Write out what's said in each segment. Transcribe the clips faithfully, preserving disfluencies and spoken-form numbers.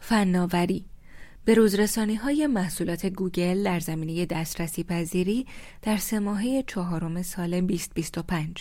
فناوری به روزرسانی‌های محصولات گوگل در زمینه دسترسی پذیری در سه ماهه چهارم سال بیست بیست و پنج.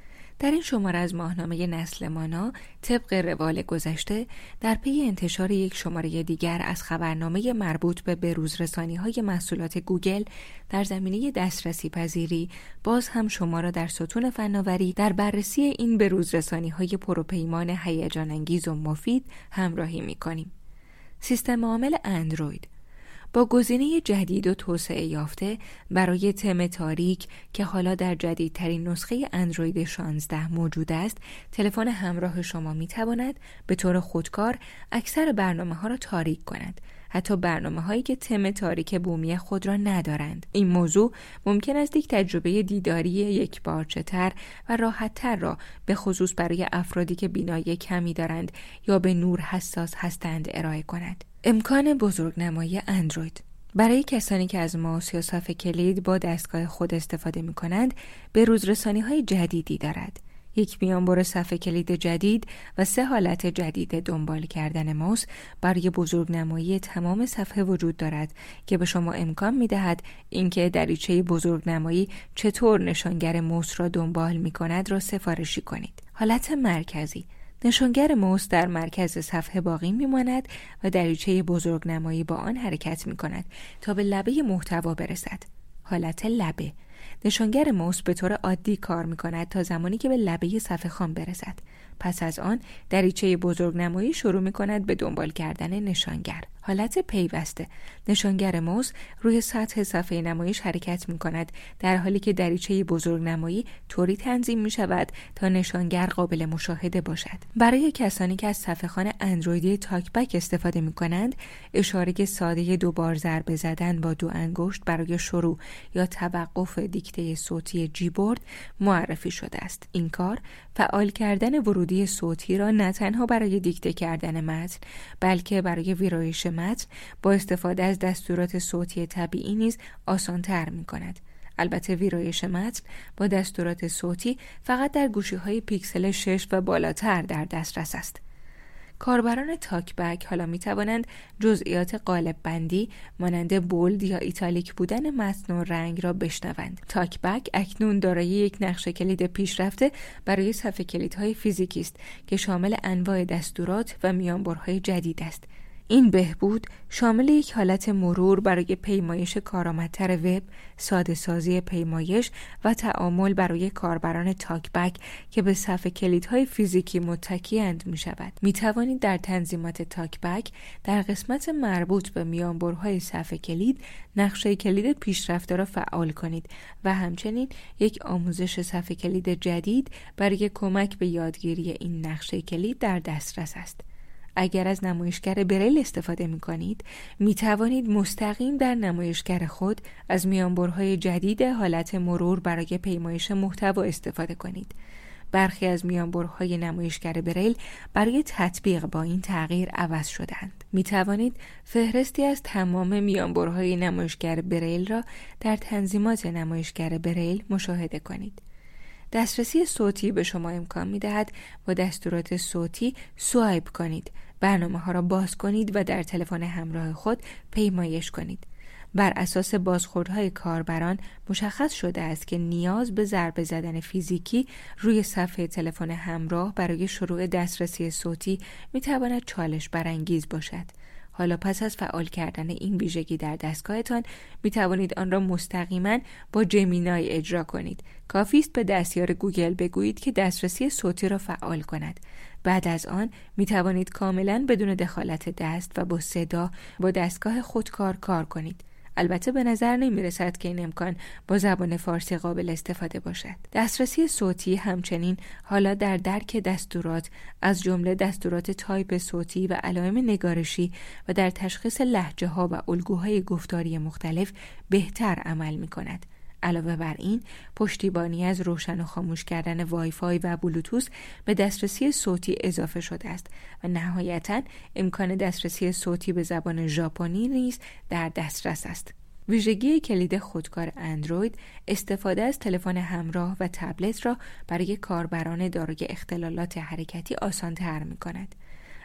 در این شماره از ماهنامه نسل مانا طبق روال گذشته در پی انتشار یک شماره دیگر از خبرنامه مربوط به بروزرسانی‌های محصولات گوگل در زمینه دسترسی پذیری باز هم شما را در ستون فناوری در بررسی این بروزرسانی‌های پروپیمان هیجان انگیز و مفید همراهی می‌کنیم. سیستم عامل اندروید با گزینه جدید و توسعه یافته برای تم تاریک که حالا در جدیدترین نسخه اندروید شانزده موجود است، تلفن همراه شما میتواند به طور خودکار اکثر برنامه‌ها را تاریک کند، حتی برنامه‌هایی که تم تاریک بومی خود را ندارند. این موضوع ممکن است یک تجربه دیداری یکپارچه‌تر و راحت‌تر را به خصوص برای افرادی که بینایی کمی دارند یا به نور حساس هستند ارائه کند. امکان بزرگنمایی اندروید برای کسانی که از ماوس یا صفحه کلید با دستگاه خود استفاده می‌کنند، به روزرسانی‌های جدیدی دارد. یک میانبر صفحه کلید جدید و سه حالت جدید دنبال کردن ماوس برای بزرگنمایی تمام صفحه وجود دارد که به شما امکان می‌دهد اینکه دریچه بزرگنمایی چطور نشانگر ماوس را دنبال می‌کند را سفارشی کنید. حالت مرکزی نشانگر ماوس در مرکز صفحه باقی می‌ماند و دریچه بزرگنمایی با آن حرکت می‌کند تا به لبه محتوا برسد. حالت لبه نشانگر ماوس به طور عادی کار می‌کند تا زمانی که به لبه صفحه خوان برسد. پس از آن دریچه بزرگنمایی شروع می‌کند به دنبال کردن نشانگر. حالت پیوسته نشانگر ماوس روی سطح صفحه نمایش حرکت می‌کند در حالی که دریچه بزرگنمایی طوری تنظیم می‌شود تا نشانگر قابل مشاهده باشد. برای کسانی که از صفحه‌خوان اندرویدی تاکبک استفاده می‌کنند، اشاره ساده دوبار ضربه زدن با دو انگشت برای شروع یا توقف دیکته صوتی جیبورد معرفی شده است. این کار فعال کردن ورودی صوتی را نه تنها برای دیکته کردن متن، بلکه برای ویرایش متن با استفاده از دستورات صوتی طبیعی نیز آسان‌تر می‌کند. البته ویرایش متن با دستورات صوتی فقط در گوشی‌های پیکسل شش و بالاتر در دسترس است. کاربران تاکبک حالا می توانند جزئیات قالب بندی مانند بولد یا ایتالیک بودن متن و رنگ را بشنوند. تاکبک اکنون دارای یک نقشه کلید پیشرفته برای صفحه کلیدهای فیزیکی است که شامل انواع دستورات و میانبرهای جدید است. این بهبود شامل یک حالت مرور برای پیمایش کارآمدتر وب، ساده سازی پیمایش و تعامل برای کاربران تاکبک که به صفحه کلیدهای فیزیکی متکی‌اند می شود. می توانید در تنظیمات تاکبک در قسمت مربوط به میانبرهای صفحه کلید نقشه کلید پیشرفته را فعال کنید و همچنین یک آموزش صفحه کلید جدید برای کمک به یادگیری این نقشه کلید در دسترس است. اگر از نمایشگر بریل استفاده می کنید، می توانید مستقیم در نمایشگر خود از میانبرهای جدید حالت مرور برای پیمایش محتوا استفاده کنید. برخی از میانبرهای نمایشگر بریل برای تطبیق با این تغییر عوض شدند. می توانید فهرستی از تمام میانبرهای نمایشگر بریل را در تنظیمات نمایشگر بریل مشاهده کنید. دسترسی صوتی به شما امکان می دهد با دستورات صوتی سوایپ کنید، برنامه ها را باز کنید و در تلفن همراه خود پیمایش کنید. بر اساس بازخوردهای کاربران مشخص شده است که نیاز به ضربه زدن فیزیکی روی صفحه تلفن همراه برای شروع دسترسی صوتی می تواند چالش برانگیز باشد. حالا پس از فعال کردن این ویژگی در دستگاهتان می توانید آن را مستقیما با جمینای اجرا کنید. کافی است به دستیار گوگل بگویید که دسترسی صوتی را فعال کند. بعد از آن می توانید کاملا بدون دخالت دست و با صدا با دستگاه خودکار کار کنید. البته به نظر نمی رسد که این امکان با زبان فارسی قابل استفاده باشد. دسترسی صوتی همچنین حالا در درک دستورات از جمله دستورات تایپ صوتی و علائم نگارشی و در تشخیص لهجه ها و الگوهای گفتاری مختلف بهتر عمل می کند. علاوه بر این، پشتیبانی از روشن و خاموش کردن وای فای و بلوتوث به دسترسی صوتی اضافه شده است و نهایتاً امکان دسترسی صوتی به زبان ژاپنی نیز در دسترس است. ویژگی کلید خودکار اندروید استفاده از تلفن همراه و تبلت را برای کاربران دارای اختلالات حرکتی آسان‌تر می‌کند.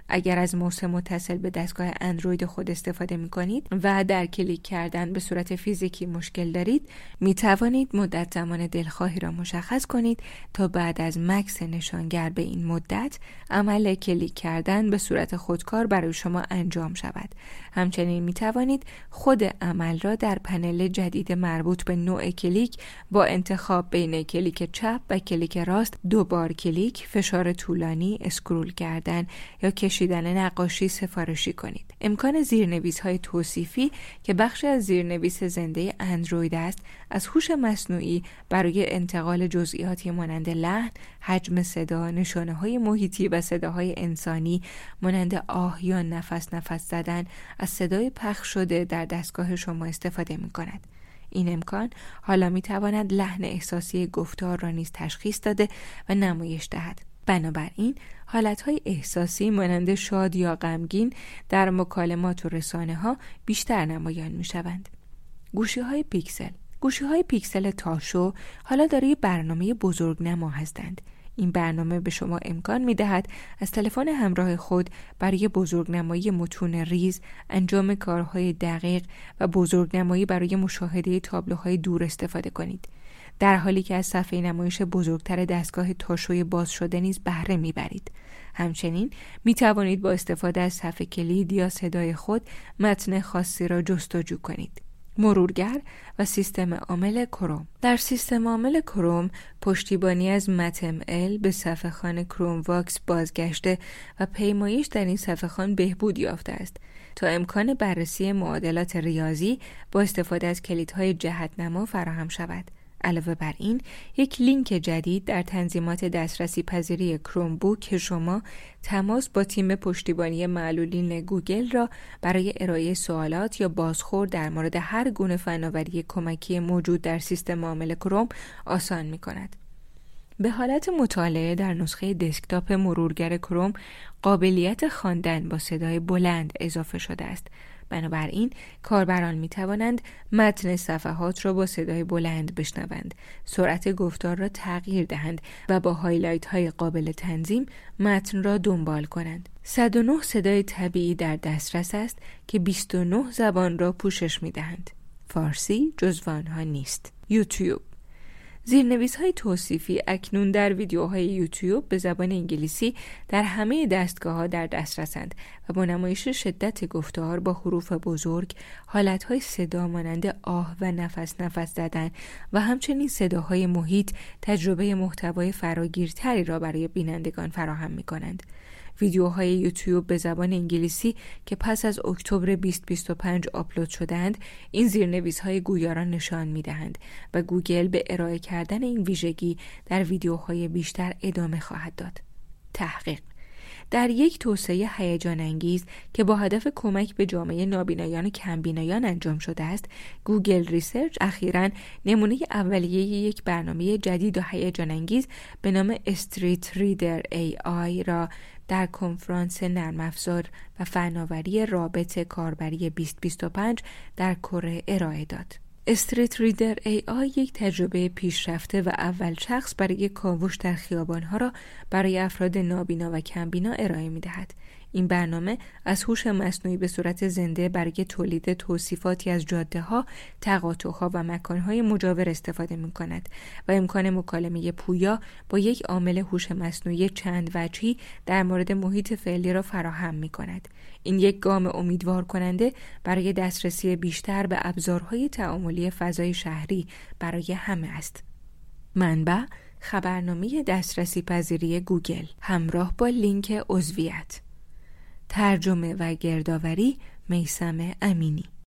اگر از موس متصل به دستگاه اندروید خود استفاده می کنید و در کلیک کردن به صورت فیزیکی مشکل دارید، می توانید مدت زمان دلخواهی را مشخص کنید تا بعد از مکث نشانگر به این مدت عمل کلیک کردن به صورت خودکار برای شما انجام شود. همچنین می توانید خود عمل را در پنل جدید مربوط به نوع کلیک با انتخاب بین کلیک چپ و کلیک راست، دوبار کلیک، فشار طولانی، اسکرول کردن یا کشیدن نقاشی سفارشی کنید. امکان زیرنویس‌های توصیفی که بخشی از زیرنویس زنده اندروید است، از هوش مصنوعی برای انتقال جزئیاتی مانند لحن، حجم صدا، نشانه‌های محیطی و صداهای انسانی مانند آه یا نفس نفس زدن از صدای پخش شده در دستگاه شما استفاده می‌کند. این امکان حالا می‌تواند لحن احساسی گفتار را نیز تشخیص داده و نمایش دهد. بنابراین حالتهای احساسی مانند شاد یا غمگین در مکالمات و رسانه‌ها بیشتر نمایان می‌شوند. گوشی‌های پیکسل گوشی‌های پیکسل تاشو حالا دارای برنامه بزرگنما هستند. این برنامه به شما امکان می‌دهد از تلفن همراه خود برای بزرگنمایی متون ریز، انجام کارهای دقیق و بزرگنمایی برای مشاهده تابلوهای دور استفاده کنید، در حالی که از صفحه نمایش بزرگتر دستگاه تاشوی باز شده نیز بهره می‌برید. همچنین می‌توانید با استفاده از صفحه کلید یا صدای خود متن خاصی را جستجو کنید. مرورگر و سیستم عامل کروم. در سیستم عامل کروم پشتیبانی از متن ال به صفحه خوان کروم واکس بازگشته و پیمایش در این صفحه خوان بهبود یافته است تا امکان بررسی معادلات ریاضی با استفاده از کلیدهای جهت‌نما فراهم شود. علاوه بر این، یک لینک جدید در تنظیمات دسترسی پذیری کروم بوک که شما تماس با تیم پشتیبانی معلولین گوگل را برای ارائه سوالات یا بازخورد در مورد هر گونه فناوری کمکی موجود در سیستم عامل کروم آسان می کند. به حالت مطالعه در نسخه دسکتاپ مرورگر کروم قابلیت خواندن با صدای بلند اضافه شده است. بنابراین کاربران می توانند متن صفحات را با صدای بلند بشنوند، سرعت گفتار را تغییر دهند و با هایلایت های قابل تنظیم متن را دنبال کنند. صد و نه صدای طبیعی در دسترس است که بیست و نه زبان را پوشش می دهند. فارسی جزو آنها نیست. یوتیوب. زیرنویس‌های توصیفی اکنون در ویدیوهای یوتیوب به زبان انگلیسی در همه دستگاه‌ها در دسترسند و با نمایش شدت گفتار با حروف بزرگ، حالتهای صدا مانند آه و نفس نفس زدن و همچنین صداهای محیط تجربه محتوای فراگیرتری را برای بینندگان فراهم می‌کنند. ویدیوهای یوتیوب به زبان انگلیسی که پس از اکتبر بیست بیست و پنج آپلود شدند، این زیرنویس‌های گویا را نشان می‌دهند و گوگل به ارائه کردن این ویژگی در ویدیوهای بیشتر ادامه خواهد داد. تحقیق. در یک توسعه هیجان انگیز که با هدف کمک به جامعه نابینایان و کمبینایان انجام شده است، گوگل ریسرچ اخیراً نمونه اولیه یک برنامه جدید و هیجان انگیز به نام استریت ریدر ای آی را در کنفرانس نرم افزار و فناوری رابط کاربری بیست بیست و پنج در کره ارائه داد. استریت ریدر ای آی یک تجربه پیشرفته و اول شخص برای کاوش در خیابان‌ها را برای افراد نابینا و کمبینا ارائه می‌دهد. این برنامه از هوش مصنوعی به صورت زنده برای تولید توصیفاتی از جاده‌ها، تقاطع‌ها و مکان‌های مجاور استفاده می‌کند و امکان مکالمه پویا با یک عامل هوش مصنوعی چند وجهی در مورد محیط فعلی را فراهم می‌کند. این یک گام امیدوار کننده برای دسترسی بیشتر به ابزارهای تعاملی فضای شهری برای همه است. منبع: خبرنامه دسترسی پذیری گوگل همراه با لینک عضویت. ترجمه و گردآوری: میثم امینی.